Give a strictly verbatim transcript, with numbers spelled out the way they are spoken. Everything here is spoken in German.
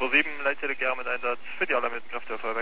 zwei sieben, Leitzelle Gera mit Einsatz für die Alarmierten Kraftwerke.